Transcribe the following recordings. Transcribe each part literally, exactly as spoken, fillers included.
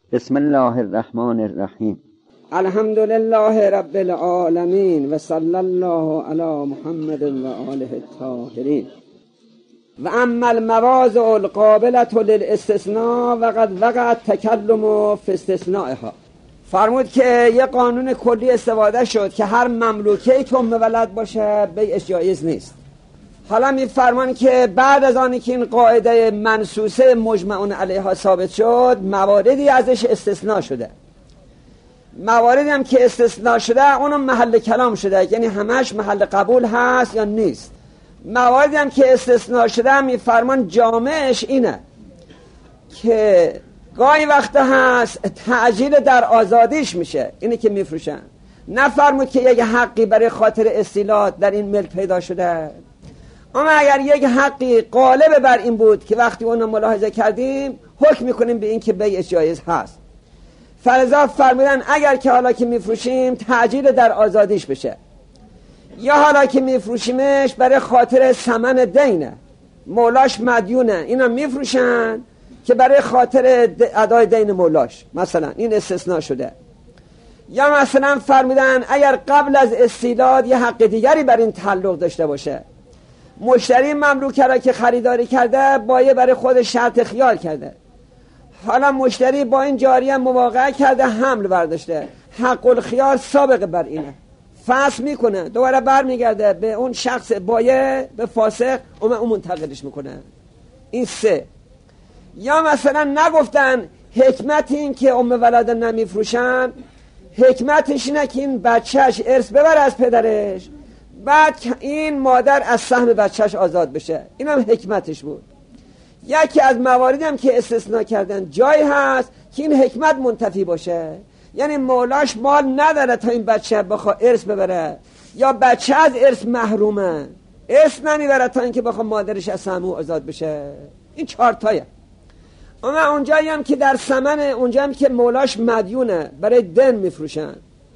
بسم الله الرحمن الرحیم. الحمد لله رب العالمین و صلی الله علی محمد و آله الطاهرین. و اما المواضع القابلة للاستثناء و قد وقع التکلم فی استثنائها. فرمود که یه قانون کلی استفاده شد که هر مملوکه‌ای که ام ولد باشه بیعش جایز نیست. حالا می فرمان که بعد از آنی که این قاعده منصوصه مجمعون علیها ثابت شد، مواردی ازش استثناء شده. مواردی هم که استثناء شده اونم محل کلام شده، یعنی همش محل قبول هست یا نیست. مواردی هم که استثناء شده می فرمان جامعش اینه که گاهی وقت هست تعجیل در آزادیش میشه، اینه که میفروشن. نفرمود که یک حقی برای خاطر استیلات در این ملک پیدا شده. اما اگر یک حقی غالب بر این بود که وقتی اون رو ملاحظه کردیم حکم میکنیم به این که بیع جایز هست. فلذا فرمودن اگر که حالا که میفروشیم تعجیل در آزادیش بشه، یا حالا که میفروشیمش برای خاطر ثمن دینه، مولاش مدیونه، اینا میفروشن که برای خاطر ادای دین مولاش، مثلا این استثناء شده. یا مثلا فرمودن اگر قبل از استیلاد یه حق دیگری بر این تعلق داشته باشه، مشتری مملوکه را که خریداری کرده بایه برای خود شرط خیال کرده، حالا مشتری با این جاریه مواقعه کرده، حمل برداشته، حق الخیار سابقه بر اینه، فسخ میکنه، دوباره بر میگرده به اون شخص بایه، به فاسق، اون اون منتقلش میکنه. این سه. یا مثلا نگفتن حکمت این که ام ولد نمیفروشن، حکمتش اینه که این بچهش ارث ببره از پدرش، بعد این مادر از سهم بچهش آزاد بشه. این هم حکمتش بود. یکی از مواردی هم که استثناء کردن جایی هست که این حکمت منتفی باشه، یعنی مولاش مال نداره تا این بچه بخواه ارث ببره، یا بچه از ارث محرومه، ارث نمیبره تا اینکه بخواه مادرش از سهم آزاد بشه. این چهار تایه. اما اونجایی هم که در ثمن، اونجا هم که مولاش مدیونه، برای دن میفروشن.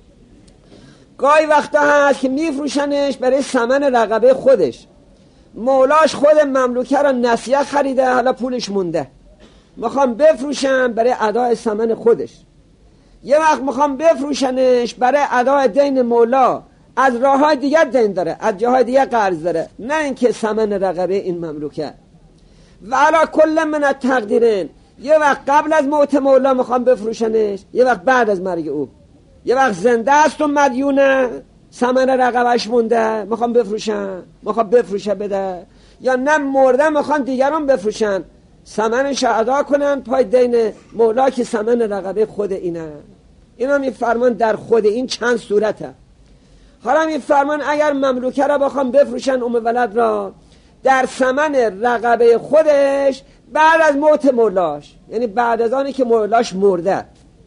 گاهی وقتا هست که میفروشنش برای ثمن رقبه خودش، مولاش خود مملوکه را نسیه خریده، حالا پولش مونده، میخوام بفروشن برای ادای ثمن خودش. یه وقت میخوام بفروشنش برای ادای دین مولا، از راههای دیگر دین داره، از جاهای دیگر قرض داره، نه اینکه ثمن رقبه این مملوکه. و علا کل من التقدیرین، یه وقت قبل از موت مولا میخوام بفروشنش، یه وقت بعد از مرگ او. یه وقت زنده است و مدیونه، ثمن رقبش مونده، میخوام بفروشن، میخوام بفروشه بده. یا نه مرده، میخوان دیگران بفروشن، ثمنش ادا کنن پای دین مولا که ثمن رقبه خود اینه. اینا میفرمان در خود این چند صورته. حالا میفرمان اگر مملوکه را بخوام بفروشن ام ولد را در ثمن رقبه خودش بعد از موت مولاش، یعنی بعد از آنی که مولاش مرده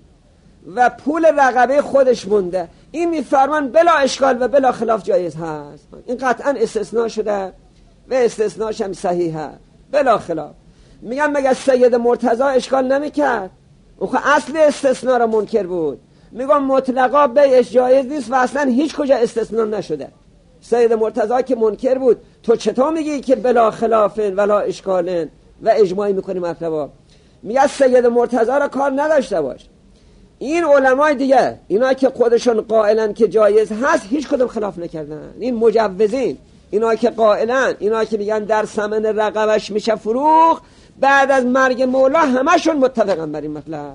و پول رقبه خودش مونده، این میفرمان بلا اشکال و بلا خلاف جایز هست. این قطعا استثناء شده و استثناءش هم صحیحه بلا خلاف. میگم مگه سید مرتضی اشکال نمیکرد؟ اون اصل استثناء را منکر بود. میگم مطلقا بیعش جایز نیست و اصلا هیچ کجا استثناء نشده. سید مرتضی که منکر بود، تو چطور میگی که بلا خلافن ولا اشکالن و اجماعی میکنی مطلبا؟ میگه سید مرتضی را کار نداشته باش. این علمای دیگه، اینا که خودشون قائلن که جایز هست، هیچ کدوم خلاف نکردن. این مجوزین، اینا که قائلن، اینا که میگن در ثمن رقبش میشه فروخ بعد از مرگ مولا، همشون متفقن بر این مطلب.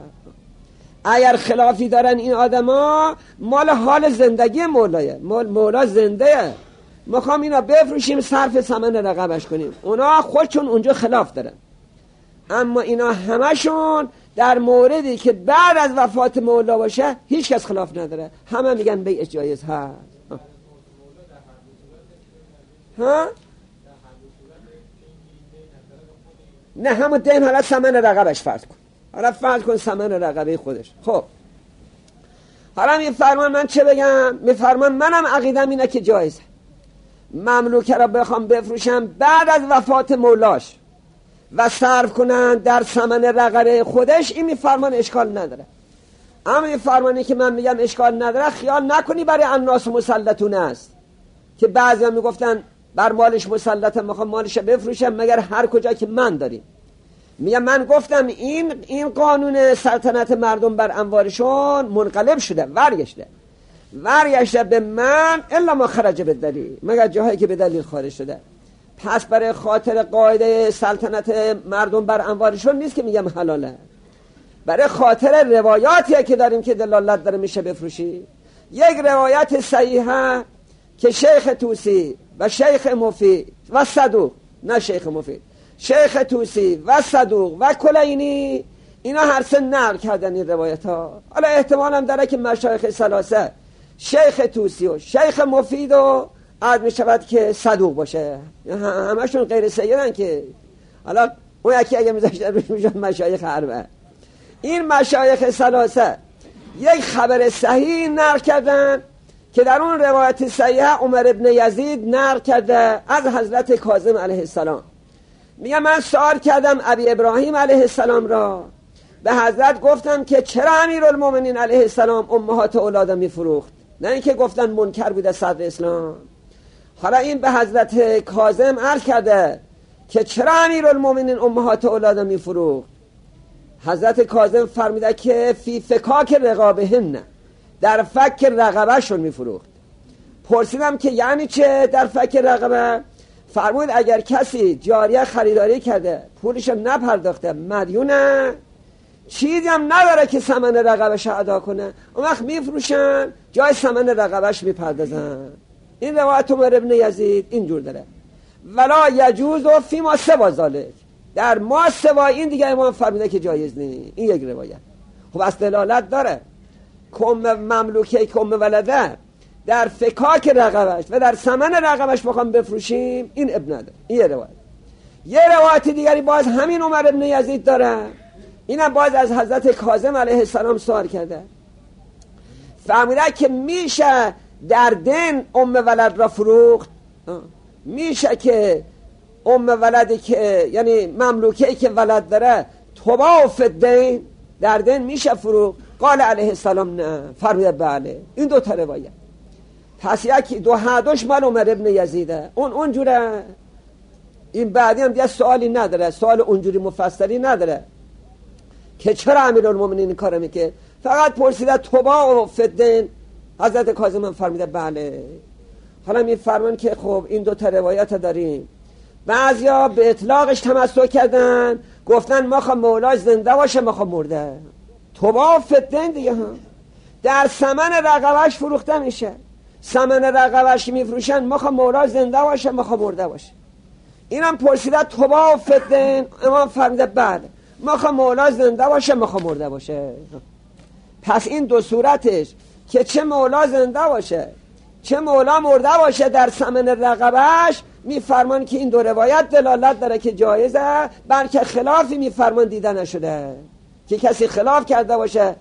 اگر خلافی دارن این آدما، مال حال زندگی مولایه، مال مولا زنده، میخوام اینا بفروشیم صرف ثمن رقبش کنیم، اونا خودشون اونجا خلاف دارن. اما اینا همشون در موردی که بعد از وفات مولا باشه هیچ کس خلاف نداره، همه میگن بیع جایز هست. ها؟ نه، همون دین حالا ثمن رقبش فرض کن، حالا فرض کن ثمن رقبه خودش. خب حالا میفرمان من چه بگم؟ میفرمان منم عقیدم اینه که جایزه مملوکه را بخوام بفروشم بعد از وفات مولاش و صرف کنن در ثمن رقبه خودش، این میفرمان اشکال نداره. اما این فرمانی که من میگم اشکال نداره، خیال نکنی برای الناس مسلطون است که بعضی هم میگفتن بر مالش مسلطه، میخوام مالش بفروشم مگر هر کجا که من داریم. میگه من گفتم این این قانون سلطنت مردم بر اموالشون منقلب شده، ورگشته ورگشته به من الا ما خرج به دلیل، مگر جاهایی که به دلیل خارج شده. پس برای خاطر قاعده سلطنت مردم بر اموالشون نیست که میگم حلاله، برای خاطر روایاتیه که داریم که دلالت داره میشه بفروشی. یک روایت صحیحه که شیخ توسی و شیخ مفید و صدوق، نه شیخ مفید، شیخ توسی و صدوق و کلینی اینا هر سه نقل کردن این روایت ها. حالا احتمال هم داره که مشایخ ثلاثه شیخ توسی و شیخ مفید و عد می شود که صدوق باشه، همشون غیر سیدن که حالا اون یکی اگه میذاشتن میشن مشایخ اربعه. این مشایخ ثلاثه یک خبر صحیح نقل کردن که در اون روایت صحیحه عمر ابن یزید نقل کرده از حضرت کاظم علیه السلام. میگه من سوال کردم ابی ابراهیم علیه السلام را، به حضرت گفتم که چرا امیرالمومنین علیه السلام امهات اولاد میفروخت، نه اینکه گفتن منکر بوده صدر اسلام. حالا این به حضرت کاظم عرض کرده که چرا امیرالمومنین امهات اولاد میفروخت. حضرت کاظم فرمیده که فی فکاک رقابهن، در فک رقبهشون میفروخت. پرسیدم که یعنی چه در فک رقبه؟ فرمود اگر کسی جاریه خریداری کرده پولش نپرداخته مدیونه، چیزی هم نداره که ثمن رقبش ادا کنه، اون وقت میفروشن جای ثمن رقبش میپردازن. این روایت عمر ابن یزید اینجور داره. ولا یجوز و فی ما سوا ذالک، در ما سوا این دیگه امام فرموده که جایز نیست. این یک روایت. خب از دلالت داره کم مملوکه کم ولده در فکاک رقبش و در ثمن رقبش بخوام بفروشیم این ابن نداره. این یه روایت. یه روایت دیگری باز همین عمر ابن یزید داره، اینم باز از حضرت کاظم علیه السلام سوال کرده، فرموده که میشه در دین ام ولد را فروخت، میشه که ام ولدی که یعنی مملوکه‌ای که ولد داره تباع فی الدین در دین میشه فروخت؟ قال علیه السلام نه. فرموده بله. این دو تا روایت. پس یکی دو هر دوش مال عمر ابن یزیده، اون اونجوره. این بعدی هم دیگه سوالی نداره، سوال اونجوری مفصلی نداره که چرا امیرالمومنین این کارو میکنه، فقط پرسیده تباع فی الدین. حضرت کاظم هم فرموده بله. حالا می فرمان که خب این دو تا روایت داریم. بعضیا به اطلاقش تمسک کردن، گفتن ما خواهم مولا زنده باشه ما خواهم مرده. تباع فی الدین دیگه هم در ثمن رقبش فروخته میشه. ثمن رقبش میفروشن ما خواهم مولا زنده باشه ما خواهم مرده باشه. اینم پرسیده تباع فی الدین، امام فرموده بله ما خواهم مولا زنده باشه ما خواهم مرده باشه. پس این دو صورتش که چه مولا زنده باشه چه مولا مرده باشه در ثمن رقبش، میفرمان که این دو روایت دلالت داره که جایزه، بلکه خلافی میفرمان دیده نشده که کسی خلاف کرده باشه.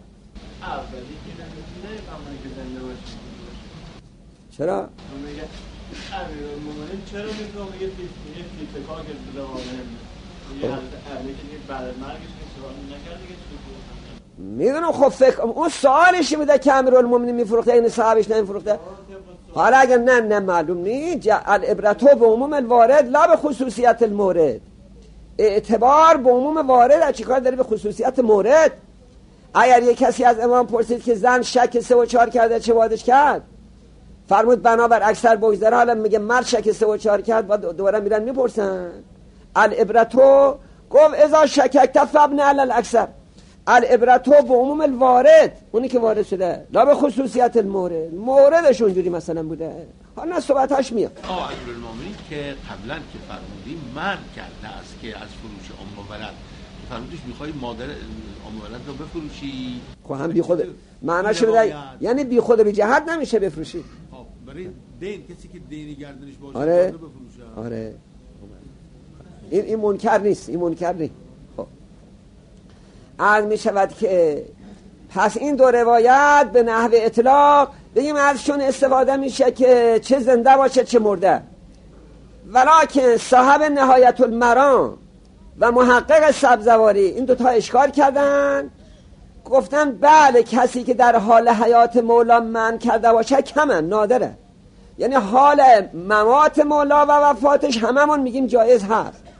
چرا؟ امیرالمومنین چرا میگه میگه فی فکاک رقابهن، یه بعد از مرگش سوال نکرد دیگه. میدونم خب فکر اون سوالشی بوده که امیرالمومنین میفروخته این صاحبش نمیفروخته. حالا اگر نه نه معلوم نیست، العبرتو به عموم الوارد لا به خصوصیت المورد. اعتبار به عموم وارد، چی کار داره به خصوصیت مورد؟ اگر یک کسی از امام پرسید که زن شک سه و چهار کرده چه بادش کرد، فرمود بنابر اکثر بگذره. حالا میگه مرد شک سه و چهار کرد، بعد دوباره میرن میپرسن. العبرتو گفت اذا شککت فابن علی الاکثر. العبرتو به عموم الوارد، اونی که وارد شده، لا به خصوصیت المورد. موردش اونجوری مثلا بوده. حالا صحبتاش میاد. آه امیرالمومنین که قبلا که فرمودیم مرد کرده است که از فروش ام ولد فرمودش میخوای مادر ام ولد رو بفروشی. خب هم بی خود معناش بده، یعنی بی خود بی جهت نمیشه بفروشی. برای دین کسی که دینی گردنش باشه آره بفروشه. آره این این منکر نیست، این منکر نیست. خب عرض می شود که پس این دو روایت به نحو اطلاق بگیم ازشون استفاده میشه که چه زنده باشه چه مرده. ولکن صاحب نهایت المرام و محقق سبزواری این دوتا اشکال کردن، گفتن بله کسی که در حال حیات مولا من کرده باشه کمن، نادره. یعنی حال ممات مولا و وفاتش هممون میگیم جایز هست،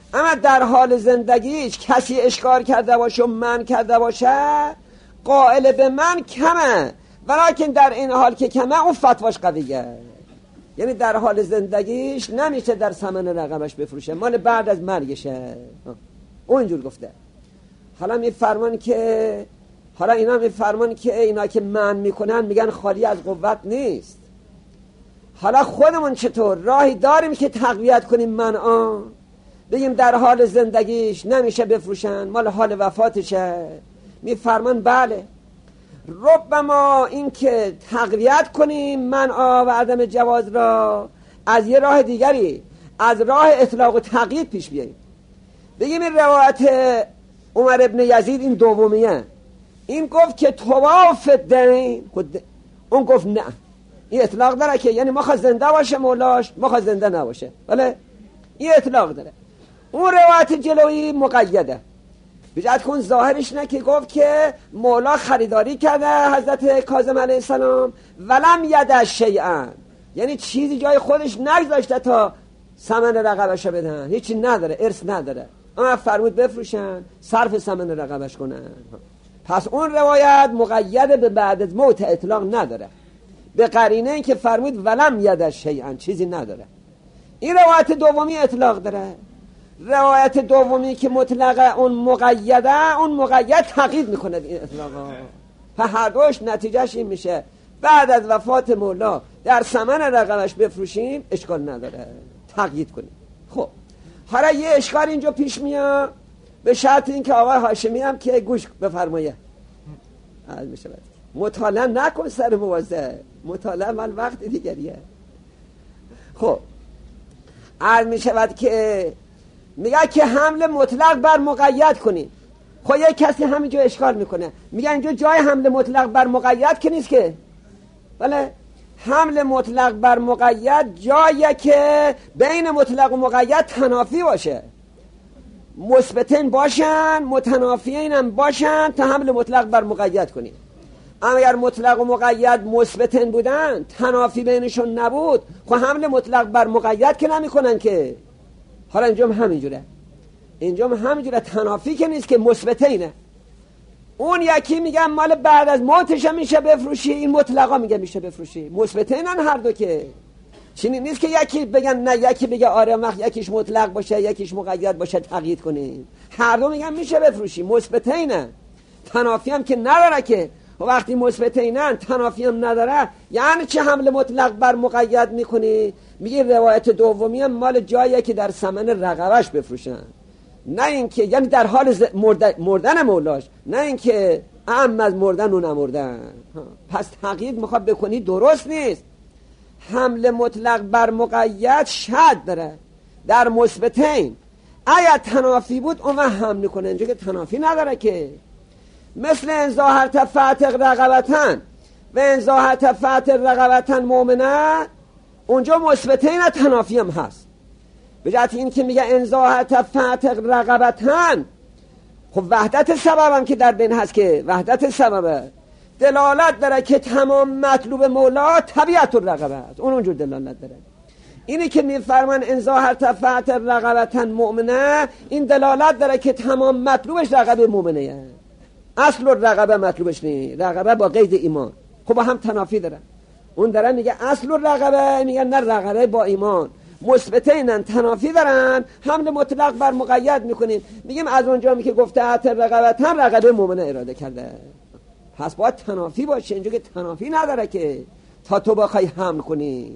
اما در حال زندگیش کسی اشکار کرده باشه و من کرده باشه قائل به من کمه، ولیکن در این حال که کمه اون فتواش قویه. یعنی در حال زندگیش نمیشه در ثمن رقبش بفروشه، مال بعد از مرگشه. اونجور گفته. حالا میفرمان که حالا اینا میفرمان که اینا که من میکنن میگن خالی از قوت نیست. حالا خودمون چطور راهی داریم که تقویت کنیم من آن بگیم در حال زندگیش نمیشه بفروشن، مال حال وفاتشه؟ میفرمان بله، ربما این که تقویت کنیم منع و عدم جواز را از یه راه دیگری، از راه اطلاق و تقیید پیش بیاییم. بگیم این روایت عمر ابن یزید این دومیه، این گفت که طواف دین، اون گفت نه، این اطلاق داره که یعنی مخواه زنده باشه مولاش، مخواه زنده نباشه، ولی این اطلاق داره. اون روایت جلویی مقیده، بجد کن ظاهرش نه که گفت که مولا خریداری کرده حضرت کاظم علیه السلام ولم ید شیئا، یعنی چیزی جای خودش نگذاشته تا ثمن رقبش بدن، هیچی نداره، ارث نداره، اما فرمود بفروشن، صرف ثمن رقبش کنن. پس اون روایت مقید به بعد از موت اطلاق نداره، به قرینه این که فرمود ولم ید شیئا، چیزی نداره. این روایت دومی اطلاق داره. روایت دومی که مطلقه اون مقیده، اون مقید تقیید میکنه این اطلاقا. هر دوش نتیجهش این میشه بعد از وفات مولا در ثمن رقمش بفروشیم اشکال نداره، تقیید کنیم. خب حالا یه اشکال اینجا پیش میاد، به شرط این که آقای هاشمی هم که گوش بفرمایه عرض میشه بعد مطالعه نکن سر موازه، مطالعه من وقت دیگریه. خب عرض میشه بعد که میگه که حمل مطلق بر مقید کنیم. خب یک کسی همینجا اشکال میکنه، میگه اینجا جای حمل مطلق بر مقید که نیست که، بله حمل مطلق بر مقید جایی که بین مطلق و مقید تنافی باشه، مثبتین باشن متنافیین هم باشن تا حمل مطلق بر مقید کنیم. اما اگر مطلق و مقید مثبتین بودن تنافی بینشون نبود، خب حمل مطلق بر مقید که نمی کنن که. حالا اینجا هم همینجوره، اینجا هم همینجوره، تنافی که نیست که مثبتینه. اون یکی میگن مال بعد از موتش میشه بفروشی، این مطلقا میگه میشه بفروشی، مثبتینن هر دو که. چنین نیست که یکی بگن نه، یکی بگه آره وقت یکیش مطلق باشه یکیش مقید باشه تقیید کنیم. هر دو میگن میشه بفروشی، مثبتینه، تنافی هم که نداره که. و وقتی مثبتینن تنافی هم نداره، یعنی چه حمل مطلق بر مقید میکنی؟ میگه روایت دومی هم مال جاییه که در ثمن رقبش بفروشن، نه اینکه یعنی در حال مردن, مردن مولاش، نه اینکه اهم از مردن و نمردن. پس تقیید میخواد بکنی درست نیست. حمل مطلق بر مقید شد داره در مثبتین، اگر تنافی بود اون حمل کنه، اینجا که تنافی نداره که. مثل انزاهت فاتق رقبتن و انزاهت فاتق رقبتن مؤمنه، اونجا مثبتین تنافی هم هست. به جهت این که میگه انزاهت فاتق رقبتن، خب وحدت سبب هم که در بین هست که، وحدت سببه دلالت داره که تمام مطلوب مولا طبیعت الرقبت، اون اونجور دلالت داره. اینی که میفرمان انزاهت فاتق رقبتن مؤمنه، این دلالت داره که تمام مطلوبش رقبه مؤمنه، اصل الرقبه مطلوبش نیست، رقبه با قید ایمان. خب با هم تنافی داره. اون داره میگه اصل الرقبه، میگه نه رقبه با ایمان، مثبتینن تنافی دارن، حمل مطلق بر مقید میکنیم. میگیم از اونجا می که گفته ات رقبتن رقبه مؤمنه اراده کرده، پس باید تنافی باشه، اینجا که تنافی نداره که تا تو بخوای حمل کنی.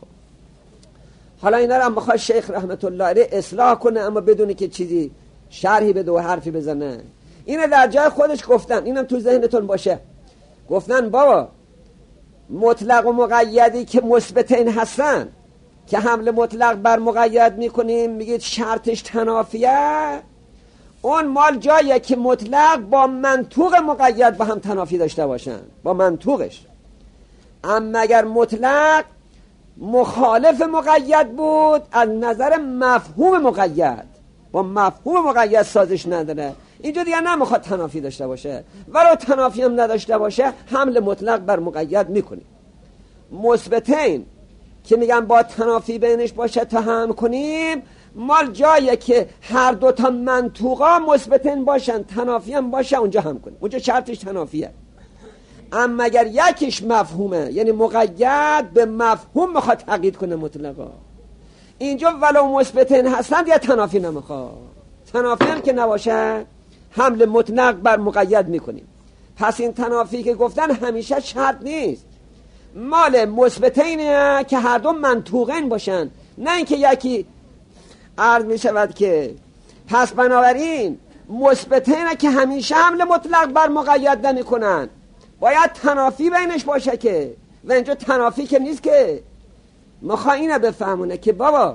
حالا اینا رو هم بخواد شیخ رحمت الله علیه اصلاح کنه، اما بدونه که چیزی شرحی بده و حرفی بزنه. اینه در جای خودش گفتن، اینم تو ذهنتون باشه، گفتن بابا مطلق و مقیدی که مثبتین هستن که حمل مطلق بر مقید میکنیم، میگید شرطش تنافیه، اون مال جاییه که مطلق با منطوق مقید با هم تنافی داشته باشن، با منطوقش. اما اگر مطلق مخالف مقید بود، از نظر مفهوم مقید با مفهوم مقید سازش نداره، اینجا دیگه نمیخواد تنافی داشته باشه، ولو تنافی هم نداشته باشه حمل مطلق بر مقید میکنیم. مثبتین که میگن با تنافی بینش باشه تا هم کنیم، مال جایی که هر دو تا منطوقا مثبتن باشن تنافی هم باشه اونجا هم کنه، اونجا شرطش تنافیه. اما اگر یکیش مفهومه یعنی مقید به مفهوم میخواد تقیید کنه مطلقا، اینجا ولو مثبتن هستند یا تنافی نمیخواد. تنافی هم که نباشه حمل مطلق بر مقید میکنیم. پس این تنافی که گفتن همیشه شرط نیست، مال مثبتینه که هر دو منطوقین باشن، نه اینکه یکی عرض میشود که پس بنابراین مثبتینه که همیشه حمل مطلق بر مقید نمیکنن، باید تنافی بینش باشه که، و اینجا تنافی که نیست که. میخوای اینه بفهمونه که بابا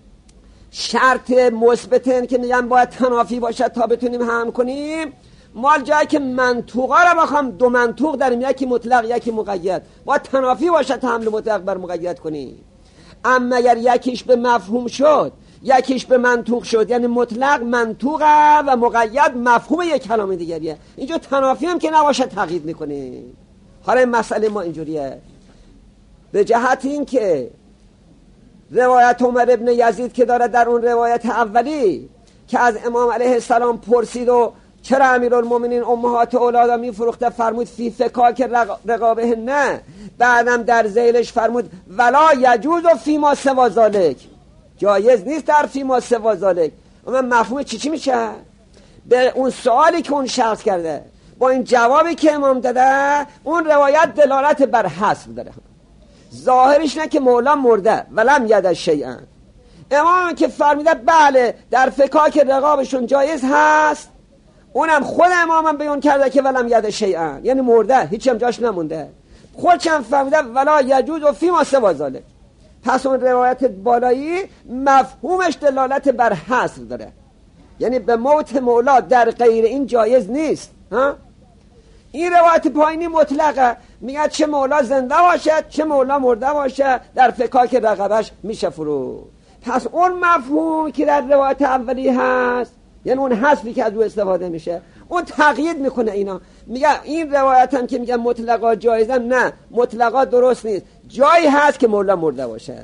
شرط مثبتن که میگن باید تنافی باشه تا بتونیم هم کنیم، مال جایی که منطوقا رو بخوام دو منطوق داریم، یکی مطلق یکی مقید، باید تنافی باشه تا حمل مطلق بر مقید کنیم. اما اگر یکیش به مفهوم شد یکیش به منطوق شد، یعنی مطلق منطوقه و مقید مفهوم یک کلام دیگریه، اینجا تنافی هم که نباشه تقیید میکنه. حالا این مسئله ما اینجوریه، به جهت این که روایت عمر ابن یزید که داره در اون روایت اولی که از امام علیه السلام پرسید و چرا امیرالمومنین امهات اولادا میفروخته، فرمود فی فکاک رقابه، نه بعدم در ذیلش فرمود ولا یجوز و فی ما سوا ذالک، جایز نیست در فی ما سوا ذالک. اون مفهوم چی چی میشه؟ به اون سوالی که اون شخص کرده با این جوابی که امام داده، اون روایت دلالت بر حذف داره. ظاهرش نه که مولا مرده ولم ید شیئا، امام که فرمیده بله در فکاک رقابشون جایز هست، اونم خود امامم بیان کرده که ولم ید شیئا، یعنی مرده هیچ هم جاش نمونده، خودشم فرمیده ولا یجوز و فی ما سوا ذالک. پس اون روایت بالایی مفهومش دلالت بر حذف داره، یعنی به موت مولا در غیر این جایز نیست. ها؟ این روایت پایینی مطلقه، میگه چه مولا زنده باشد چه مولا مرده باشه در فکاک رقبش میشه فرو. پس اون مفهوم که در روایت اولی هست، یعنی اون حذفی که از او استفاده میشه، اون تقیید میکنه اینا. میگه این روایت هم که میگه مطلقا جایزن، نه مطلقا درست نیست، جایی هست که مولا مرده باشه.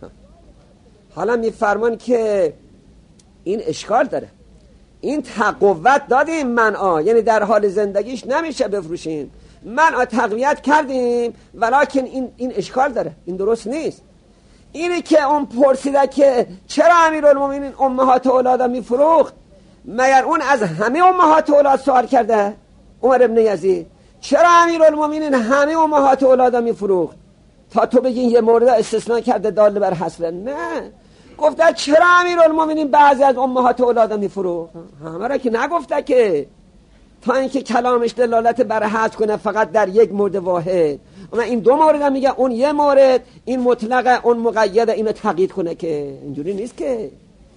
حالا میفرمان که این اشکال داره، این تقویت دادیم منعا، یعنی در حال زندگیش نمیشه بفروشیم، منعا تقویت کردیم، ولیکن این این اشکال داره، این درست نیست. اینی که اون پرسیده که چرا امیرالمومنین امهات اولادا میفروخت، مگر اون از همه امهات اولاد سوال کرده؟ عمر ابن یزید چرا امیرالمومنین همه امهات اولادا میفروخت تا تو بگین یه مورد استثناء کرده دال بر حصر؟ نه، گفته چرا امیرالمومنین بعضی از امهات اولادا میفروخت، همه را که نگفته که، تا اینکه کلامش دلالت بر حذف کنه فقط در یک مورد واحد. اما این دو مورد هم میگه، اون یه مورد این مطلقه اون مقیده، اینو تقیید کنه که اینجوری نیست که.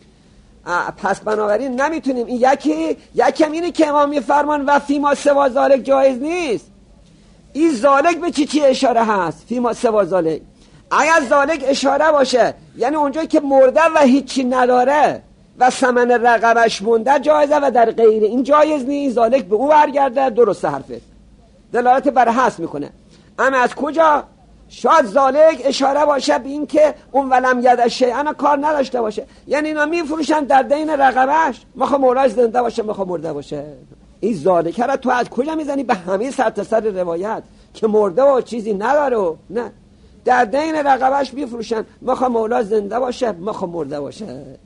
پس بنابراین نمیتونیم این یکی یکم اینه که امام میفرمان و فیما سوا ذالک جایز نیست. این ذالک به چی چی اشاره هست؟ فیما سوا ذالک اگر ذالک اشاره باشه یعنی اونجایی که مرده و هیچی نداره و ثمن رقبش مونده جایزه و در غیر این جایز نیست، ذالک به او برگرده. درسته حرفه، دلالت بر حذف میکنه. اما از کجا؟ شاید ذالک اشاره باشه به این که اون ولم ید شیئا کار نداشته باشه، یعنی اینا میفروشن در دین رقبش، مخواه مولاش زنده باشه مخواه مرده باشه. این ذالک را تو از کجا میزنی؟ به همه سرتاسر روایت که مرده و چیزی نداره و نه، در دین رقبش میفروشن، مخواه مولا زنده باشه مخواه مرده باشه.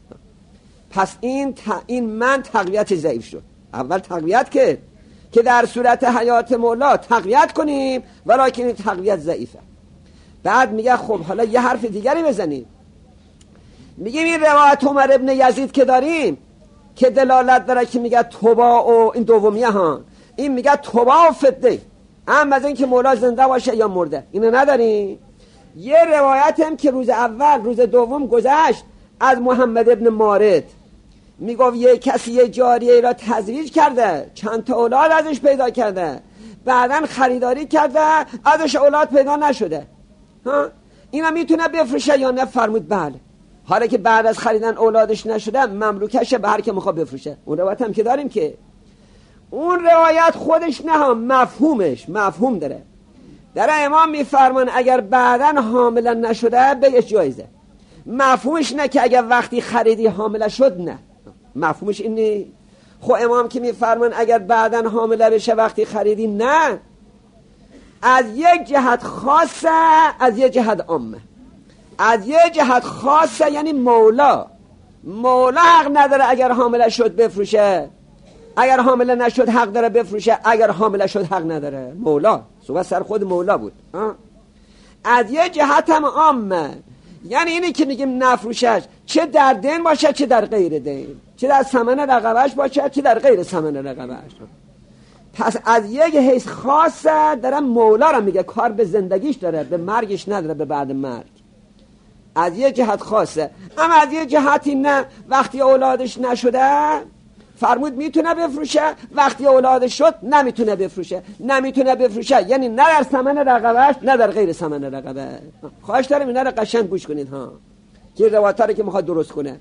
پس این ت... این من تقویت ضعیف شد. اول تقویت که که در صورت حیات مولا تقویت کنیم، ولیکن این تقویت ضعیفه. بعد میگه خب حالا یه حرف دیگری بزنیم، میگیم این روایت عمر ابن یزید که داریم که دلالت داره که میگه توبا و این دومیه ها، این میگه توبا و فده، هم از این که مولا زنده باشه یا مرده، اینو نداریم. یه روایت هم که روز اول روز دوم گذشت از محمد ابن مارد، میگفت یه کسی یه جاریه را تزویج کرده، چند تا اولاد ازش پیدا کرده، بعدن خریداری کرده ازش اولاد پیدا نشده، ها اینا میتونه بفروشه یا نه؟ فرمود بله. حالا که بعد از خریدن اولادش نشده مملوکشه به هر که میخواد بفروشه. اون روایت هم که داریم که اون روایت خودش نه مفهومش مفهوم داره. در امام میفرمان اگر بعدن حاملا نشده بهش جایزه، مفهومش نه که اگر وقتی خریدی حامله شد، نه، مفهومش اینه. خب امام که میفرمان اگر بعدن حامله بشه وقتی خریدی، نه، از یک جهت خاصه، از یک جهت عامه. از یک جهت خاصه یعنی مولا مولا حق نداره اگر حامله شد بفروشه، اگر حامله نشد حق داره بفروشه، اگر حامله شد حق نداره. مولا صحبت سر خود مولا بود. آه. از یک جهت هم عامه، یعنی اینی که میگیم نفروشش، چه در دین باشه چه در غیر دین، چه در ثمن رقبهش باشه چه در غیر ثمن رقبهش. پس از یک حیث خاصه داره مولا رو میگه، کار به زندگیش داره، به مرگش نداره، به بعد مرگ. از یک جهت خاصه. اما از یک جهتی نه، وقتی اولادش نشده فرمود میتونه بفروشه، وقتی اولادش شد نمیتونه بفروشه. نمیتونه بفروشه یعنی نه در ثمن رقبهش نه در غیر ثمن رقبه. خواهش دارم اینا رو قشنگ گوش کنید ها، که روایت رو که میخواد درست کنه.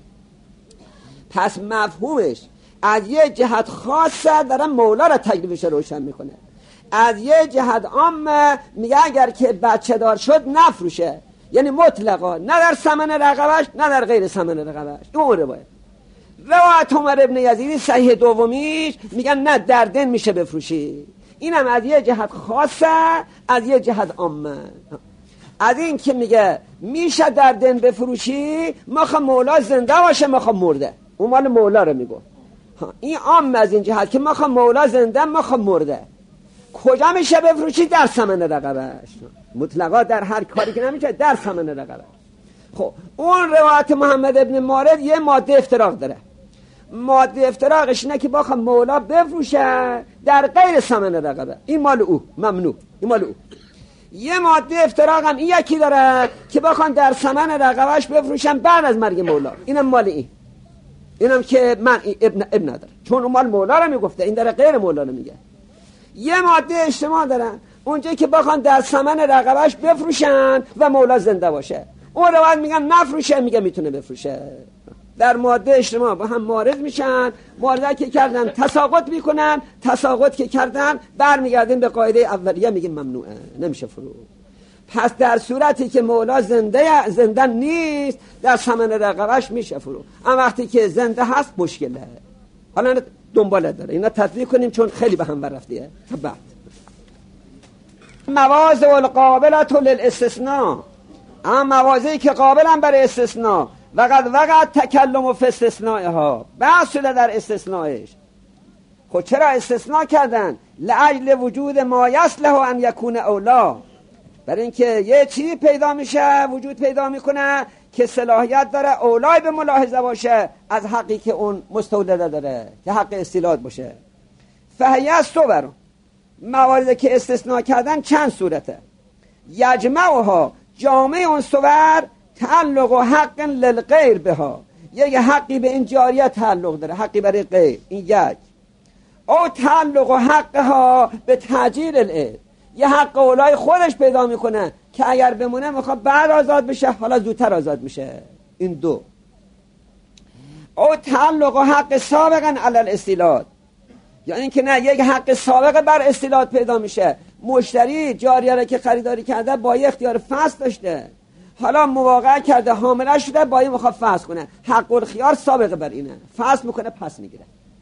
پس مفهومش از یک جهت خاصه داره مولا رو تکلیفش روشن میکنه. از یک جهت عامه میگه اگر که بچه دار شد نفروشه، یعنی مطلقا نه در ثمن رقبهش نه در غیر ثمن رقبهش. اون روایت روایت عمر ابن یزید صحیح دومیش میگن نه در دین میشه بفروشی. اینم از یک جهت خاصه، از یک جهت عامه. از این که میگه میشه در دین بفروشی، مخا مولا زنده باشه مخا مرده، اون مال مولا رو میگو. این عام از این جهت که مخا مولا زنده مخا مرده. کجا میشه بفروشی؟ در ثمن رقبهش. مطلقا در هر کاری که نمیشه در ثمن رقبه. خب اون روایت محمد ابن مارد یه ماده افتراق داره. ماده افتراقش اینه که بخوام مولا بفروشه در غیر ثمن رقبه، این مال او، ممنوع، این مال او. یه ماده افتراق هم این یکی داره که بخوان در ثمن رقبهش بفروشن بعد از مرگ مولا، اینم مال این. اینم که من ابن ابن نداره، چون اون مال مولا رو میگفته، این داره غیر مولا رو میگه. یه ماده اجتماع دارن اونجایی که بخوان در ثمن رقبهش بفروشن و مولا زنده باشه. اون روایت میگن نفروشه، میگه میتونه بفروشه. در ماده اجتماع با هم معارض میشن، معارضه که کردن تساقط میکنن، تساقط که کردن برمیگردیم به قاعده اولیه، میگیم ممنوعه، نمیشه فرو. پس در صورتی که مولا زنده زنده نیست در ثمن رقبهش میشه فرو، اما وقتی که زنده هست مشکله. حالا دنباله داره، اینا تطبیق کنیم چون خیلی به هم بررفتیه. بعد مواضع القابلة للاستثناء، اما مواضعی که قابلن برای استثناء، وقد وقد تکلم فی استثنائها، بحث شده در استثنائش. خود چرا استثناء کردن؟ لعجل وجود ما یصلح ان یکون اولا، برای اینکه یه چیزی پیدا میشه، وجود پیدا میکنه که صلاحیت داره اولای به ملاحظه باشه از حقی که اون مستولده داره، که حق استیلاد باشه. فهیه صور، مواردی که استثناء کردن چند صورته. یجمعها، جامعه اون صور تعلق و حق للغیر بها، یک حقی به این جاریه تعلق داره، حقی برای غیر، این یک. او تعلق و حقها به تعجیل العید، یه حق اولای خودش پیدا میکنه که اگر بمونه میخواد بعد آزاد بشه، حالا زودتر آزاد میشه، این دو. او تعلق و حق سابقا علی الاستیلاد، یعنی اینکه نه یک حق سابقه بر استیلاد پیدا میشه. مشتری جاریه را که خریداری کرده با یه اختیار فسخ داشته، حالا مواقعه کرده حامله شده، با این میخواد فسخ کنه، حق الخیار سابقه بر اینه، فسخ میکنه پس میگیره.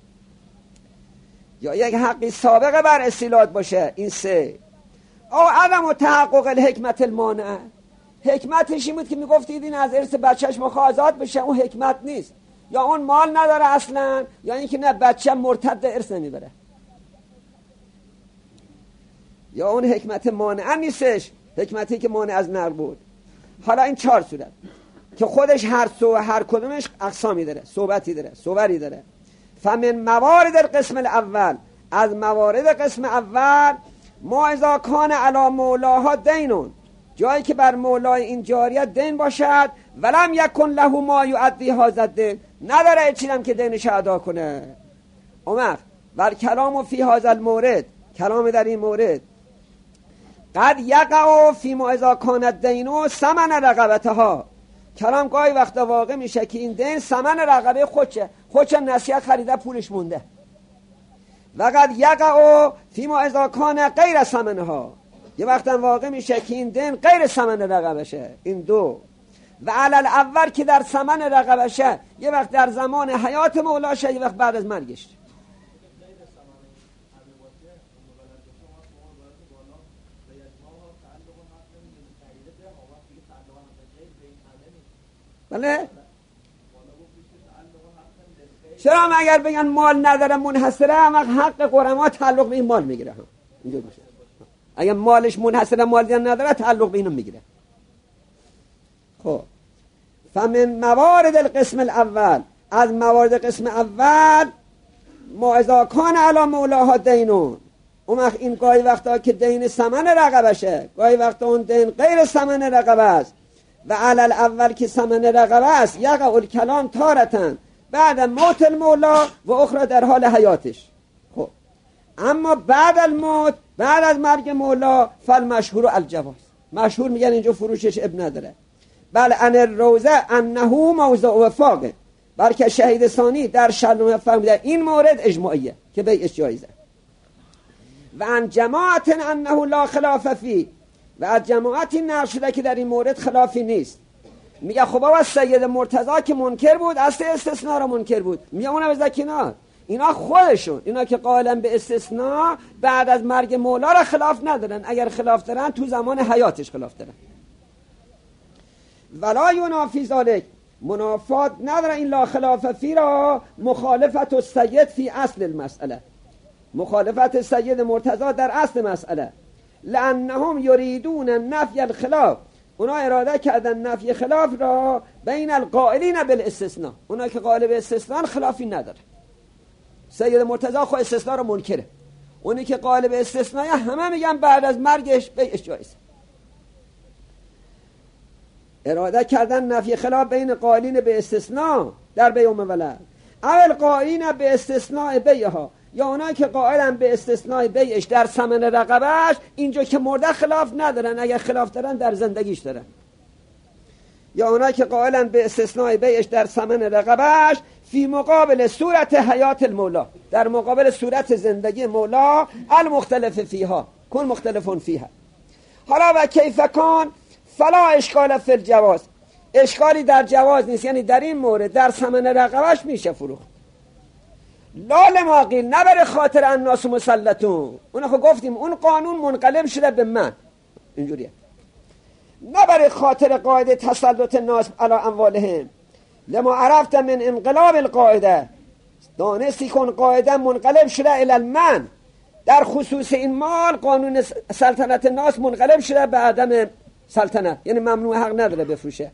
یا یک حقی سابقه بر استیلاد باشه، این سه. او عدم تحقق الحکمت المانع، حکمتش این بود که میگفتید این از ارث بچهش میخواد آزاد بشه، اون حکمت نیست. یا اون مال نداره اصلا، یا اینکه نه بچه مرتد ارث نمیبره، یا اون حکمت مانع نیستش، حکمتی که مانع از نر بود. حالا این چهار صورت که خودش هر سو هر کدومش اقسامی داره، صحبتی داره، صوری داره. فمن موارد القسم الاول، از موارد قسم اول، ما اذا کان علی مولاها دینون، جایی که بر مولای این جاریه دین باشد، ولم یکن له ما یؤدی هذا الدین، نداره چیزی که دینش ادا کنه. عمر بر کلام فی هذا المورد، کلام در این مورد، قد یقع فی ما اذا کان الدین ثمن رقبتها، کلام گاهی وقتا واقع میشه که این دین ثمن رقبه خودشه، خودش نصیحت خریده پولش مونده. وقد یقع فی ما اذا کان غیر ثمنها، یه وقتا واقع میشه که این دین غیر ثمن رقبشه، این دو. و علل اول که در ثمن رقبشه، یه وقت در زمان حیات مولاشه، یه وقت بعد از مرگش. بله؟ چرا اگر بگن مال نداره منحصره، هم حق قرما تعلق به این مال میگیره. هم اینجور میشه. اگر مالش منحصره، مال دیگه نداره، تعلق به اینو میگیره. خب فمن موارد القسم الاول، از موارد قسم اول، ما اذا کان علی مولاها دینون، اون وقت این گاهی وقتا که دین ثمن رقبشه، گاهی وقتا اون دین غیر ثمن رقبه است. و علل اول که ثمن رقبه است، یقع الکلام تارتن بعد موت المولا و اخرى در حال حیاتش. خب اما بعد الموت، بعد از مرگ مولا، فالمشهور الجواز، مشهور میگن اینجا فروشش اب نداره. بل ان الروزه انه موضع وفاقه، بلکه شهید ثانی در شرح فرموده این مورد اجماعیه که بیعش جایزه. و ان جماعت انه لا خلاف فی، و از جماعتی نقل شده که در این مورد خلافی نیست. میگه خب بابا سید مرتضی که منکر بود، اصل استثناء رو منکر بود، میگه اونم از کنار. اینا خودشون، اینا که قائلن به استثناء، بعد از مرگ مولا را خلاف ندارن. اگر خلاف دارن تو زمان حیاتش خلاف دارن. ولا ینافی ذلک، منافات نداره این لا خلاف فی را مخالفت السید فی اصل المسئله، مخالفت سید مرتضی در اصل مسئله. لانهم یریدون نفی الخلاف، اونا اراده کردن نفی خلاف را بین القائلین بالاستثناء، اونا که قائل به استثناء خلافی نداره. سید مرتضی خود استثناء رو منکره، اونی که قائل به استثناء همه میگن بعد از مرگش بیعش جایز. اراده کردن نفی خلاف بین قائلین به استثناء در بیع و ولد، اول قائلین به استثناء بیعها، یا اونایی که قائلن به استثناء بیعش در ثمن رقبهش، اینجا که مرده خلاف ندارن، اگر خلاف دارن در زندگیش دارن. یا اونایی که قائلن به استثناء بیعش در ثمن رقبهش فی مقابل صورت حیات المولا، در مقابل صورت زندگی مولا، المختلف فیها، کن مختلفون فیها. حالا و کیف کان فلا اشکال فی الجواز، اشکالی در جواز نیست، یعنی در این مورد در ثمن رقبهش میشه فروخت. لال ماقیل، نبره خاطر الناس مسلطون، اون خب گفتیم اون قانون منقلب شده به من، اینجوریه. نبره خاطر قاعده تسلط الناس علی اموالهم، لما عرفت من انقلاب القاعده، دانستی کن قاعده منقلب شده الی المن، در خصوص این مال قانون سلطنت الناس منقلب شده به عدم سلطنت، یعنی ممنوع، حق نداره بفروشه،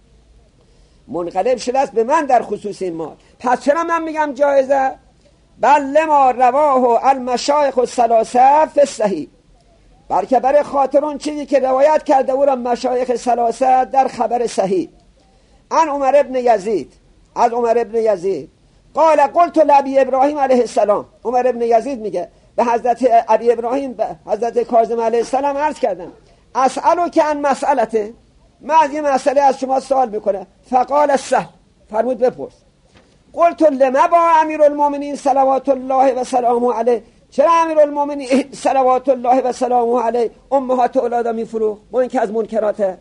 منقلب شده است به من در خصوص این مال. پس چرا من میگم جایزه؟ بل لما رواه المشایخ الثلاثه فی الصحیح، بلکه برای خاطر اون چیزی که روایت کرده او را مشایخ ثلاثه در خبر صحیح. عن عمر ابن یزید، از عمر ابن یزید قال قلت لابی ابراهیم علیه السلام، عمر ابن یزید میگه به حضرت ابی ابراهیم، به حضرت کاظم علیه السلام عرض کردم اسالو که عن مسئلته، من از یه مسئله از شما سوال میکنه. فقال السهل، فرمود بپرس. قلت لما با امیر المؤمنین صلوات الله و سلامه علیه، چرا امیر المؤمنین صلوات الله و سلامه علیه امهات اولادا میفروخت با اینکه از منکراته؟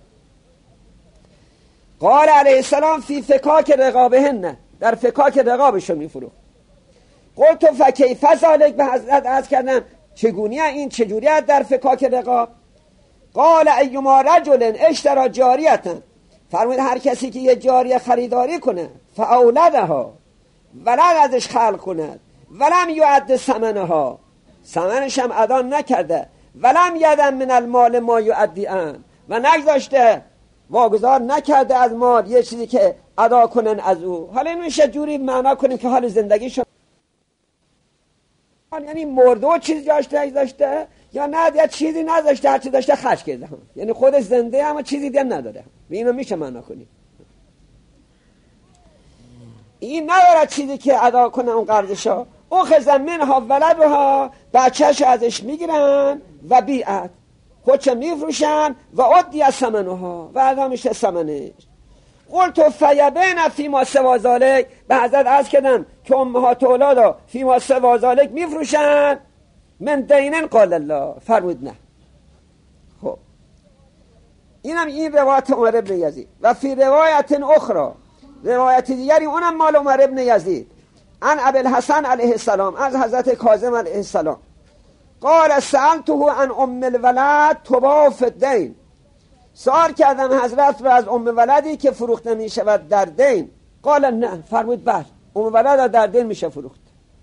قال علیه السلام فی فکاک رقابهن، در فکاک رقابشو میفروخت. قلت فکیف ذلک، به حضرت عرض کردم چگونه این، چجوری در فکاک رقاب؟ قال ایما رجل اشترى جاریتا، فرمود هر کسی که یه جاریه خریداری کنه، فاولدها، ولد ازش خلق کند، ولم یعد ثمنها، ثمنش هم ادا نکرده، ولم یدم من المال ما یعدیان، و نگذاشته واگذار نکرده از مال یه چیزی که ادا کنن از او. حالا این میشه جوری معنا کنیم که حال زندگی شد، یعنی مرده و چیز جاش نگذاشته، یا نه یا چیزی نذاشته، هر چی داشته خرج کرده، یعنی خود زنده اما چیزی دیگه نداره. اینو میشه معنا کنیم. این نداره چیزی که ادا کنه اون قرضشو، او خزن منها ولدها، بچهش ازش میگیرن و بیعت خودش میفروشن و عدی از ثمنها، و ادا میشه ثمنش. قلت فیبین فیما سوا ذالک، به حضرت عرض کردم که امهات اولادا فیما سوا ذالک میفروشن من دینن. قال الله، فرمود نه. خب اینم این روایت عمر ابن یزید. و فی روایت اخرى، روایت دیگری اونم مال عمر ابن یزید، عن ابی الحسن علیه السلام، از حضرت کاظم علیه السلام، قال سألته عن ام الولد تباع فی الدین، سوال کردم حضرت را از ام ولدی که فروخته می شود در دین. قال نه، فرمود بله، ام ولد در دین میشه فروخت.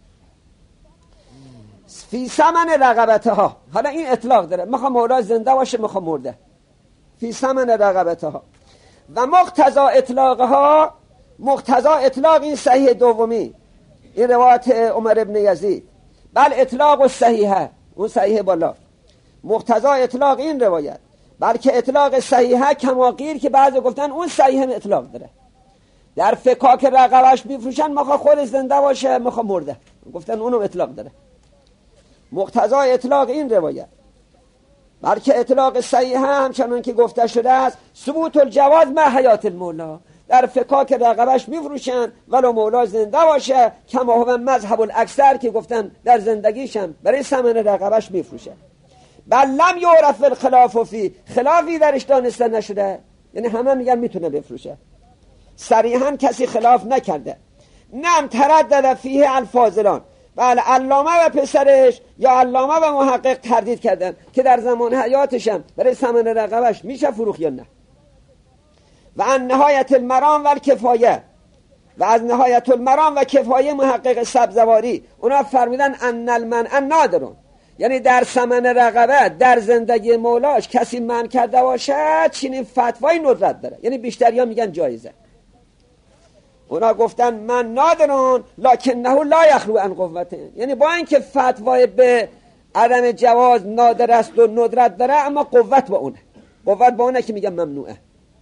فی ثمن رقبتها، حالا این اطلاق داره، میخوام مولا زنده باشه میخوام مرده. فی ثمن رقبتها و مقتضا اطلاقها، مقتضا اطلاق این صحیح دومی، این روایت عمر ابن یزید، بل اطلاق و صحیحه، اون صحیح بالا، مقتضا اطلاق این روایت، بلکه اطلاق صحیحه کما قیل که بعضی گفتن اون صحیح اطلاق داره. در فکاک رقبش میفروشن میخواد خود زنده باشه میخواد مرده، گفتن اونم اطلاق داره. مقتضا اطلاق این روایت، بلکه اطلاق صحیحه همچنان که گفته شده است، ثبوت الجواز مع حیات المولا، در فکاک رقبش میفروشن ولو مولا زنده باشه، کما هو مذهب الاکثر که گفتن در زندگیشم برای ثمن رقبش میفروشه. بل لم یعرف الخلاف فی، خلافی درش دانسته نشده، یعنی همه میگن میتونه بفروشه، صریحا کسی خلاف نکرده. نم تردد فیه الفاضلان، بله علامه و پسرش یا علامه و محقق تردید کردن که در زمان حیاتشم برای ثمن رقبش میشه فروخت یا نه. و ان نهایت المرام و الکفایه، و از نهایت المرام و کفایه محقق سبزواری اونا فرمیدن ان المنع نادرون، یعنی در ثمن رقبه در زندگی مولاش کسی منع کرده باشه چنین فتوای ندرت داره، یعنی بیشتریا میگن جایزه. اونا گفتن من نادرون لکنه لا یخلو عن قوته، یعنی با اینکه فتوای به عدم جواز نادر است و ندرت داره اما قوت با اونه، قوت با اونه که میگن ممنوعه.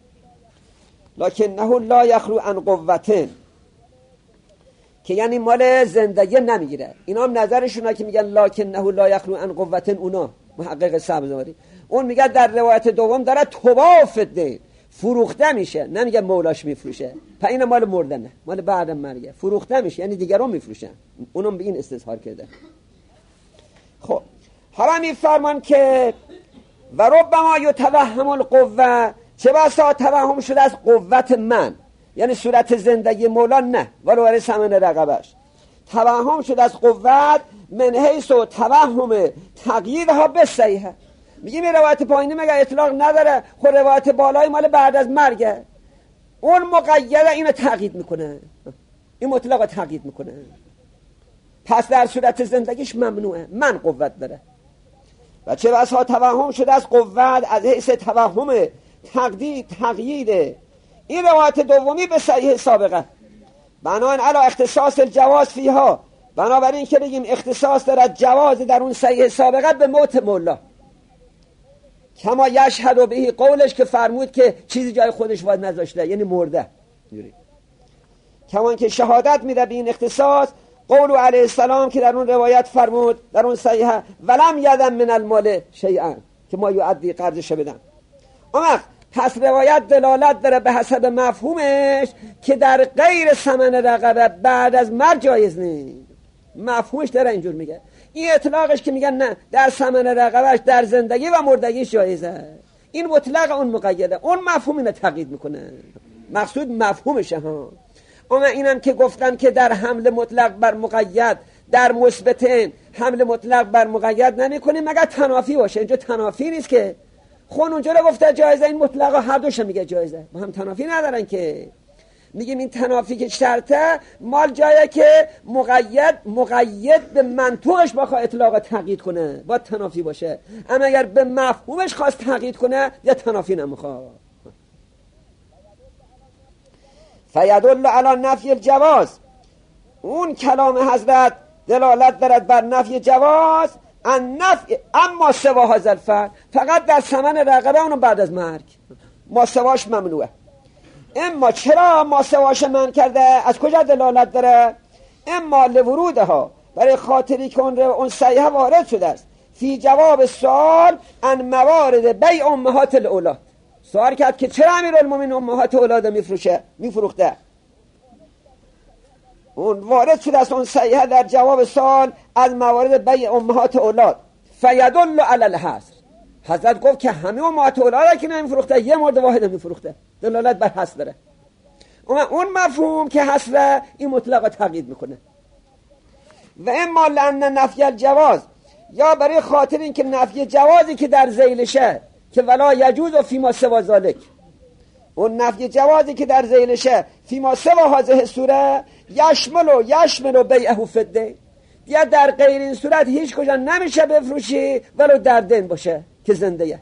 لکنه لا یخلو عن قوته که یعنی مال زندگی نمیگیره. اینا هم نظرشونه که میگن لکنه لا یخلو عن قوته، اونا محقق سبزواری اون میگه در روایت دوم داره تباع فی الدین، فروخته میشه، نمیگه مولاش میفروشه، پس این مال مردنه، مال بعد مرگه، فروخته میشه یعنی دیگران میفروشن، اونم به این استظهار کرده. خب حالا میفرمان که و ربما یتوهم القوه، چه بسا توهم شده از قوت من، یعنی صورت زندگی مولا نه ولو برای ثمن رقبش، توهم شده از قوت من حیث و توهم تقییدها به صحیحه. میگیم این روایت پایینی مگه اطلاق نداره؟ خود روایت بالای مال بعد از مرگه، اون مقیده اینو تقیید میکنه، این مطلق تقیید میکنه، پس در صورت زندگیش ممنوعه، من قوت داره. و چه بسا توهم شده از قوت از حیث توهم تقدید تقییده. این روایت دومی به صحیح سابقه، بنابراین علی اختصاص الجواز فیها، بنابراین که بگیم اختصاص دارد جواز در اون صحیح سابقه به موت مولا، کما یشهد و بهی قولش که فرمود که چیزی جای خودش واد نذاشته یعنی مرده، کما که شهادت میده به این اختصاص قول علیه السلام که در اون روایت فرمود در اون صحیحه ولم یدم من المال شیئا که ما یعدی قرضش بدن. اما پس روایت دلالت داره به حسب مفهومش که در غیر ثمن رقبه بعد از مرگ جایز نیست، مفهومش داره اینجور میگه. این اطلاقش که میگن نه در ثمن رقبهش در زندگی و مردگیش جایزه، این مطلق اون مقیده، اون مفهوم اینو تقیید میکنه، مقصود مفهومشه ها. اما اینم که گفتن که در حمل مطلق بر مقید در مثبتین حمل مطلق بر مقید نمیکنیم مگر تنافی باشه، اینجا تنافی نیست که خون اونجا رو گفته جایزه، این مطلق هر دوش میگه جایزه، با هم تنافی ندارن که. میگیم این تنافی که شرطه مال جایه که مقید مقید به منطوقش بخواه اطلاق تقیید کنه با تنافی باشه، اما اگر به مفهومش خواست تقیید کنه یا تنافی نمیخواه. فیدل علی نفی الجواز، اون کلام حضرت دلالت دارد بر نفی جواز، ان نفی اما سوا هذا الفعل، فقط در ثمن رقبه اونم بعد از مرگ ما سواش ممنوعه. اما چرا ما سواش من کرده؟ از کجا دلالت داره؟ اما لورودها، برای خاطری که اون اون صحیحه وارد شده است فی جواب سوال ان موارد بیع امهات الاولاد، سوال کرد که چرا امیرالمومنین امهات اولاد میفروشه میفروخته، اون وارد شده است اون صحیحه در جواب سوال از موارد بیع امهات اولاد. فیدل علی الحصر، حضرت گفت که همه امهات اولاد که نمیفروخته یه مورد واحد نمیفروخته، دلالت بر حصر داره. اون مفهوم که حصر این مطلق تقیید میکنه. و اما لأن نفی الجواز، یا برای خاطر این که نفی جوازی که در ذیلشه که ولا یجوز و فیما سوا ذالک، اون نفی جوازی که در ذیلشه فیما سوا هذه سوره یشمل و یشمل و بیعه فده، یا در غیر این صورت هیچ کجا نمیشه بفروشی ولو در دین باشه که زنده.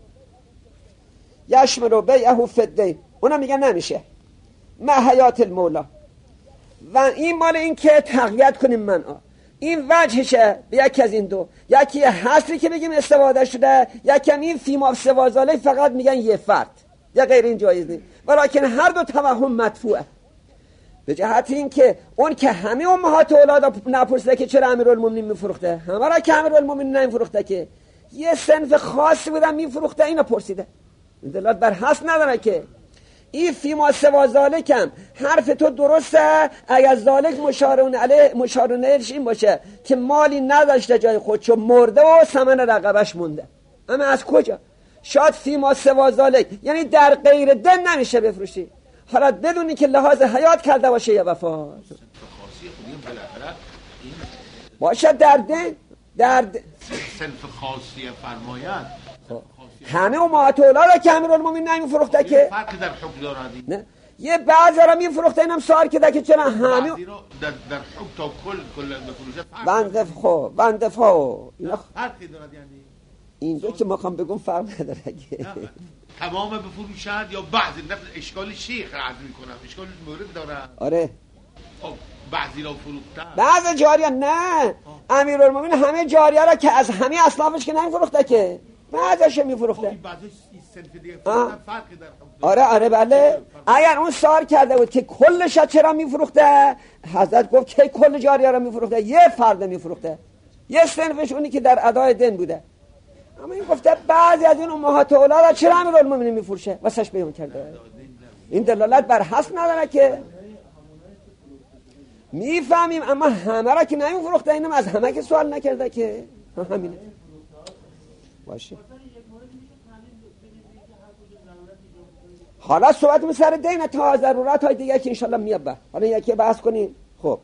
یشمل و بیعه فده اونم میگن نمیشه مع حیات المولا. و این مال این که تقویت کنیم منع، این وجهشه به یکی از این دو، یکی حصری که بگیم استفاده شده، یکی این فیما سوازاله فقط میگن یه فرد یا غیر این جایز نیست. ولیکن هر دو توهم مدفوعه به جهت این که اون که همه امهات اولاد نپرسیده که چرا امیرالمومنین میفروخته، همه را که امیرالمومنین نمیفروخته که یه صنف خاصی بودن میفروخته اینو پرسیده. این دلالت بر حصر نداره که این فیما سوا ذالکم حرف تو درسته اگر ذالک مشارون علیه مشارون علیهش این باشه که مالی نداشته جای خودشو مرده و ثمن رقبش مونده. اما از کجا؟ شاید فیما سوا ذالک یعنی در غیر دن نمیشه بفروشی، حالا بدونی که لحاظ حیات کرده باشه یا وفات باشه در دن در د... صنف خاصیه فرمایند همه امهات اولاد که امیرالمومنین نمیفروخته که فرقی در حکم دارد. نه یه بعضی را میفروخته، اینم سوال که که چرا همه بعضی را در در حکم تا کل کل بفروشه بنده خو بنده فا اینا فرقی دارد. یعنی اینجا که میخوام بگم فرق نداره که تمام بفروشند یا بعضی نفس اشکال شیخ عرض میکنم اشکال مورد داره. آره خب بعضی را فروختن بعضی جاریه نه امیرالمومنین همه جاریه را که از همه اصنافش که نمیفروخته که بعضیش میفروخته. خب بعضی صنف دیگه فروختن فرقی در حکم. آره آره بله. اگر اون سوال کرده بود که کلش چرا میفروخته، حضرت گفت که کل جاریه را میفروخته، یه فرد میفروخته، یه صنفش اونی که در ادای دین بوده. اما این گفته بعضی از این امهات اولاد چرا امیرالمومنین میفروشه واسش بیان کرده. این دلالت بر حصر نداره که میفهمیم، اما همه را که نمیفروخته، اینم از همه که سوال نکرده که همینه باشه. حالا صحبت می سر دین تا ضرورت های دیگه که انشالله میاد به حالا یکی بحث کنیم. خب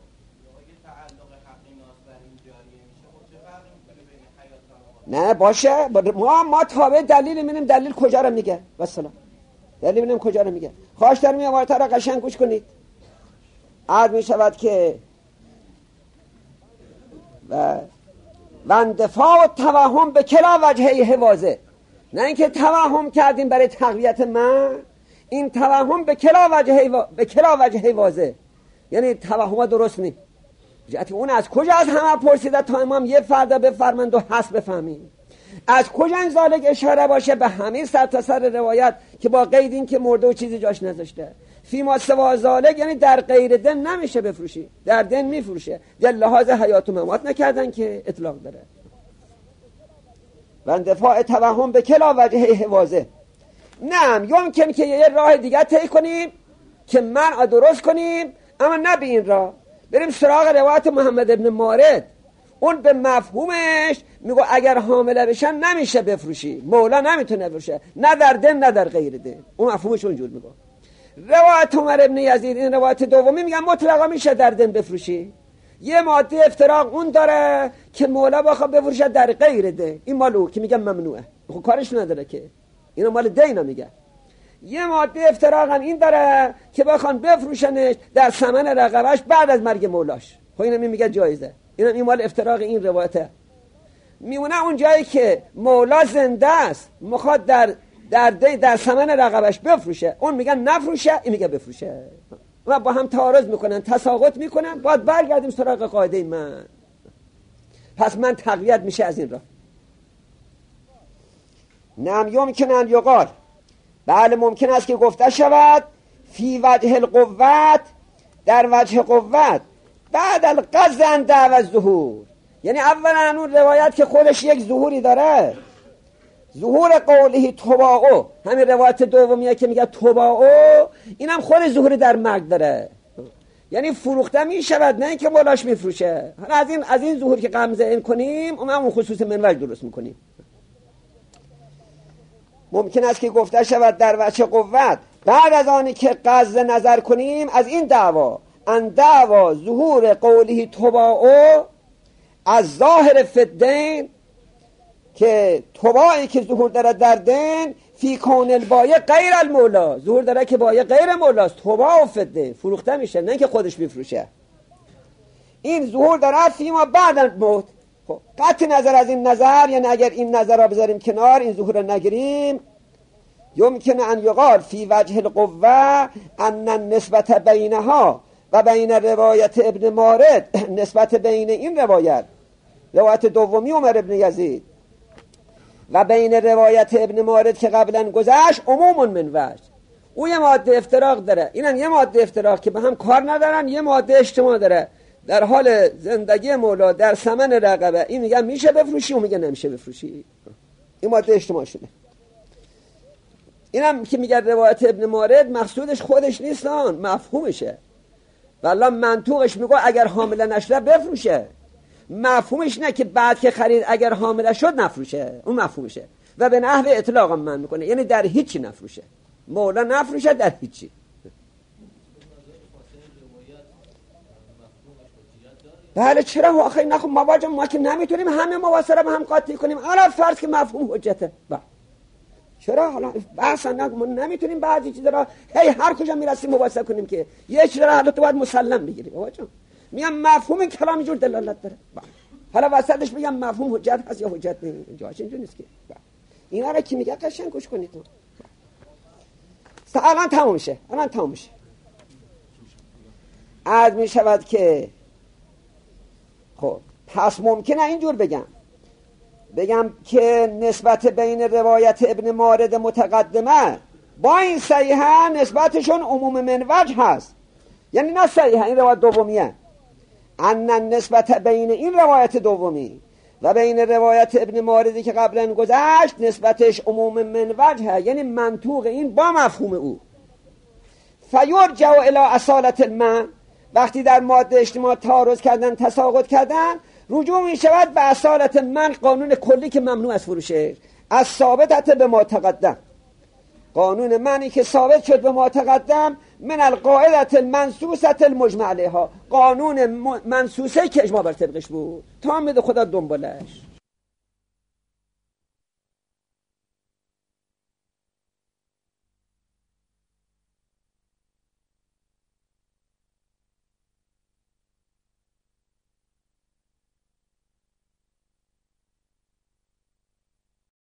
نه باشه ما ما تابع دلیل میبینیم دلیل کجا رو میگه. والسلام دلیل میبینیم کجا رو میگه. خواهش دارم این عبارت را قشنگ گوش کنید. عرض می شود که و وندفاع و توهم به کلا وجهه حوازه، نه اینکه توهم کردیم برای تقویت من، این توهم به کلا وجهه و... به کلا وجهه واضح، یعنی توهم درست نیست. جهتی اون از کجا از همه پرسیده تا امام یه فردا بفرمند و حس بفهمیم، از کجا این ذالک اشاره باشه به همین سر تا سر روایت که با قید این که مرده و چیزی جاش نذاشته. فیما سوا ذالک یعنی در غیر دن نمیشه بفروشی، در دن میفروشه. در لحاظ حیات و ممات نکردن که اطلاق داره. و اندفاع توهم به کلا وجهه حوازه. نه یمکن که یه راه دیگه طی کنیم که منع درست کنیم، اما نه به این راه. بریم سراغ روایت محمد ابن مارد. اون به مفهومش میگه اگر حامله بشن نمیشه بفروشی، مولا نمیتونه بفروشه، نه در دن نه در غیر دن. اون مفهومش اونجور میگه. روایت عمر ابن یزید این روایت دومی میگن مطلقا میشه در دن بفروشی. یه ماده افتراق اون داره که مولا بخواد بفروشه در غیر دن، این مالو که میگن ممنوعه، خب کارش نداره که اینو مال دینا میگه. یه ماده افتراقا این داره که بخوان بفروشنش در ثمن رقبش بعد از مرگ مولاش، خب اینم میگه جایزه. اینم این مال افتراق این روایته. میمونه اون جایی که مولا زنده است میخواد در در دی در ثمن رقبش بفروشه، اون میگن نفروشه، این میگه بفروشه. و با هم تعارض میکنن، تساقط میکنن. باید برگردیم سراغ قاعده من. پس من تقویت میشه از این راه. نم یمکن ان یقال، بله ممکن است که گفته شود فی وجه القوت، در وجه قوت بعد القزن دعو ظهور، یعنی اولا اون روایت که خودش یک ظهوری داره، ظهور قوله تباعو، همین روایت دومیه که میگه تباعو، اینم خود ظهوری در مرگ داره، یعنی فروخته میشود نه اینکه مولاش میفروشه. از این از این ظهور که غمزه این کنیم اون اون خصوص منوج درست میکنیم. ممکن است که گفته شود در وجه قوت بعد از آنی که قصد نظر کنیم از این دعوا ان دعوا ظهور قوله تباعو از ظاهر فدین که تباعی که ظهور داره در دین فی کون البایع غیر المولا، ظهور داره که بایع غیر مولاست، تباع و فده فروخته میشه نه که خودش بفروشه. این ظهور داره فی ما بعد الموت. خب قطع نظر از این نظر، یعنی اگر این نظر را بذاریم کنار، این ظهور را نگیریم، یمکن ان یقال فی وجه القوه ان النسبت بینها و بین روایت ابن مارد، نسبت بین این روایت روایت دومی عمر ابن یزید و بین روایت ابن مارد که قبلا گذشت عموم من وجه. او یه ماده افتراق داره، اینن یه ماده افتراق که به هم کار ندارن، یه ماده اجتماع داره. در حال زندگی مولا در ثمن رقبه این میگه میشه بفروشی، اون میگه نمیشه بفروشی. این ماده اجتماع شده. اینم که میگه روایت ابن مارد مقصودش خودش نیستان، مفهومشه. والله منطوقش میگه اگر حامله نشده بفروشه، مفهومش نه که بعد که خرید اگر حامله شد نفروشه، اون مفهومشه. و به نحو اطلاق هم من میکنه، یعنی در هیچی نفروشه، مولا نفروشه در هیچی. بله چرا آخه نخو مواجه ما که نمیتونیم همه مواسره به هم قاطی کنیم، حالا فرض که مفهوم حجته. با. چرا حالا بحثا ما نمیتونیم بعضی چیزا را هی هر کجا میرسیم مواسه کنیم که یه چیز را حالا تو باید مسلم بگیری. باباجان میگم مفهوم کلام اینجور دلالت داره. با. حالا وسطش میگم مفهوم حجت هست یا حجت نیست، اینجاش اینجور نیست که. با. اینا را کی میگه قشنگ گوش کنید تو. الان تموم شه، الان تموم شه. عرض می شود که خب پس ممکنه اینجور بگم بگم که نسبت بین روایت ابن مارد متقدمه با این صحیحه نسبتشون عموم من وجه هست، یعنی نه صحیحه، این روایت دومیه، ان نسبت بین این روایت دومی و بین روایت ابن ماردی که قبلا گذشت نسبتش عموم من وجه، یعنی منطوق این با مفهوم او. فیرجع الی اصالت المن، وقتی در ماده اجتماع تعارض کردن تساقط کردن رجوع می شود به اصالت من، قانون کلی که ممنوع از فروشه، از ثابتت به ما تقدم، قانون منی که ثابت شد به ما تقدم، من القاعدة المنصوصة المجمع علیها، قانون منصوصه که اجماع بر طبقش بود، تا میده خدا دنبالش.